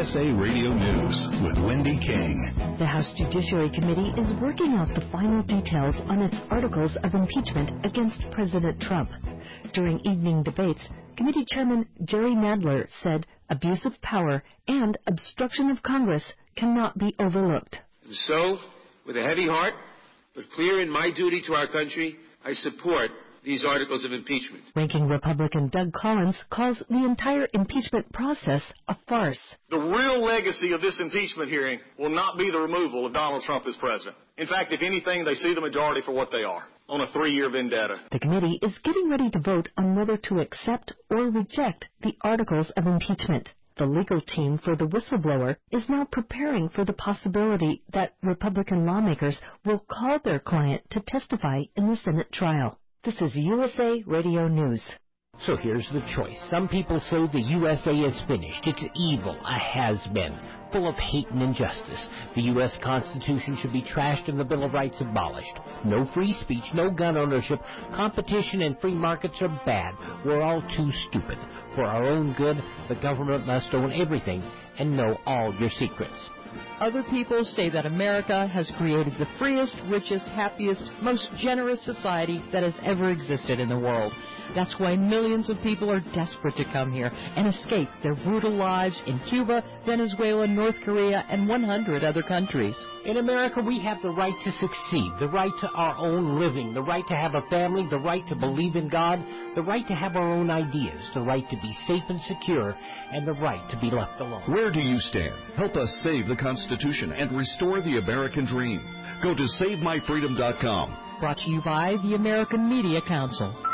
USA Radio News with Wendy King. The House Judiciary Committee is working out the final details on its articles of impeachment against President Trump. During evening debates, Committee Chairman Jerry Nadler said abuse of power and obstruction of Congress cannot be overlooked. And so, with a heavy heart, but clear in my duty to our country, I support these articles of impeachment. Ranking Republican Doug Collins calls the entire impeachment process a farce. The real legacy of this impeachment hearing will not be the removal of Donald Trump as president. In fact, if anything, they see the majority for what they are, on a 3-year vendetta. The committee is getting ready to vote on whether to accept or reject the articles of impeachment. The legal team for the whistleblower is now preparing for the possibility that Republican lawmakers will call their client to testify in the Senate trial. This is USA Radio News. So here's the choice. Some people say the USA is finished. It's evil, a has-been, full of hate and injustice. The U.S. Constitution should be trashed and the Bill of Rights abolished. No free speech, no gun ownership. Competition and free markets are bad. We're all too stupid. For our own good, the government must own everything and know all your secrets. Other people say that America has created the freest, richest, happiest, most generous society that has ever existed in the world. That's why millions of people are desperate to come here and escape their brutal lives in Cuba, Venezuela, North Korea, and 100 other countries. In America, we have the right to succeed, the right to our own living, the right to have a family, the right to believe in God, the right to have our own ideas, the right to be safe and secure, and the right to be left alone. Where do you stand? Help us save the Constitution and restore the American dream. Go to SaveMyFreedom.com. Brought to you by the American Media Council.